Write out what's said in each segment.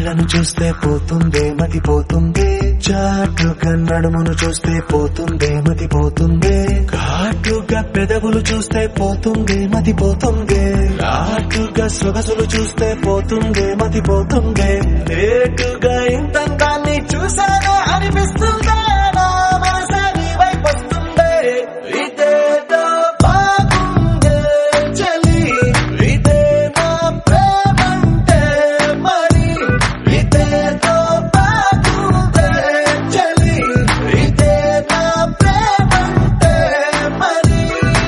కళ్ళను చూస్తే పోతుందే మతిపోతుందే, చాటుగా నడుమును చూస్తే పోతుందే మతిపోతుందే, ఘాటుగా పెదవులు చూస్తే పోతుందే మతిపోతుందే, ఘాటుగా సొగసులు చూస్తే పోతుందే మతిపోతుందే, లేటుగా ఇంతంతాన్ని చూసానే అనిపిస్తుందే, నా మనసే నీ వైపు వస్తుందే. ఇదేదో బాగుందే చలి, ఇదే నా ప్రేమంటే మరి, ఇదేదో బాగుందే చలి, ఇదే నా ప్రేమంటే మరి.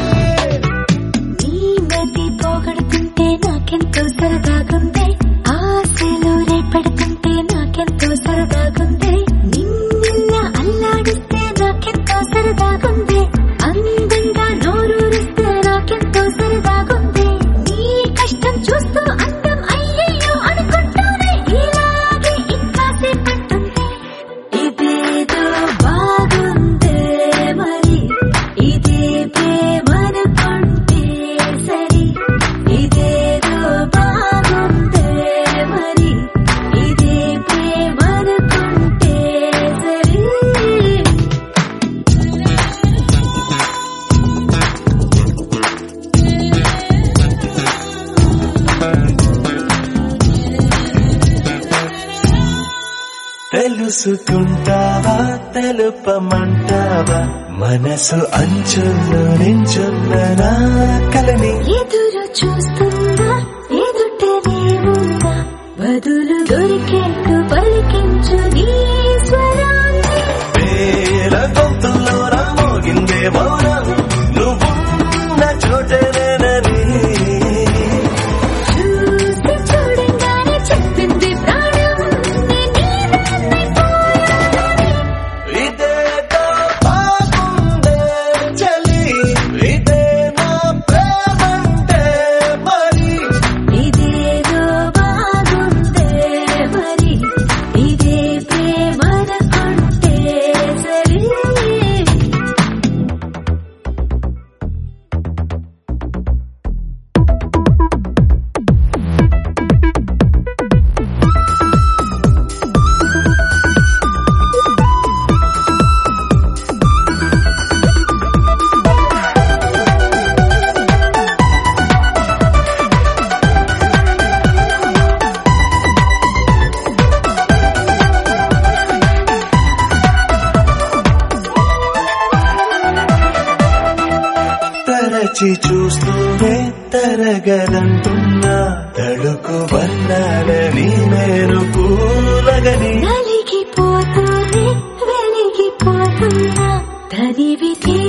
నీ మతి పోగొడుతుంటే నాకెంతో సరదాగుందే, ఆశలు రేపెడుతుంటే నాకెంతో సరదాగుందే, నిన్నెల్లా అల్లాడిస్తే నాకెంతో సరదాగుందే, అందంగా నోరూరిస్తే నాకెంతో సరదాగుందే, నీ కష్టం చూస్తూ అందం అయ్యయ్యో అనుకుంటూనే ఇలాగే ఇంకాసేపట్టుందే. ఇదేదో బాగుందే మరి, ఇదే ప్రేమనుకుంటే సరి, ఇదేదో బాగుందే మరి, ఇదే ప్రేమనుకుంటే సరి. తెలుసుకుంటావా తెలుపమంటావా, మనసు అంచుల్లో నించున్న నా కలని. ఎదురు చూస్తుందా ఎదుటనే ఉందా, బదులు దొరికేట్టు పలికించు నీ స్వరాన్ని. వేల గొంతుల్లో మోగిందే మౌనం, నువ్వున్న చోటనేనని. చూసి చూడంగానే చెప్పింది ప్రాణం, నేనైపోయానని. ఇదేదో బాగుందే చలి, ఇదే నా ప్రేమంటే మరి. ఇదేదో బాగుందే మరి, ఇదే ప్రేమనుకుంటే సరి. తరచి చూస్తూనే తరగదంటున్నా, తడుకు వర్ణాలని నేను పూలగని. నలిగిపోతూనే వెలిగిపోతున్నా, తనివి